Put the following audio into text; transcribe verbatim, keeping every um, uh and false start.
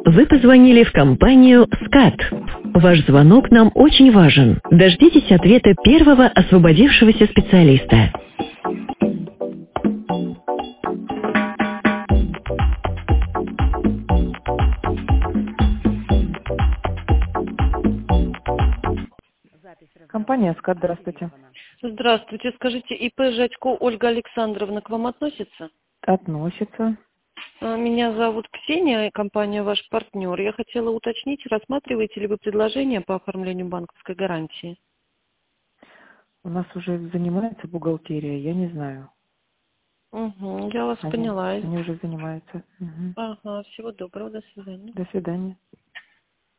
Вы позвонили в компанию «Скат». Ваш звонок нам очень важен. Дождитесь ответа первого освободившегося специалиста. Компания «Скат», здравствуйте. Здравствуйте. Скажите, ИП Жадько Ольга Александровна к вам относится? Относится. А, Меня зовут Ксения, и компания ваш партнер. Я хотела уточнить, рассматриваете ли вы предложение по оформлению банковской гарантии? У нас уже занимается бухгалтерия, я не знаю. Угу, я вас Они, поняла. они уже занимаются. Мгм. Ага, всего доброго, до свидания. До свидания.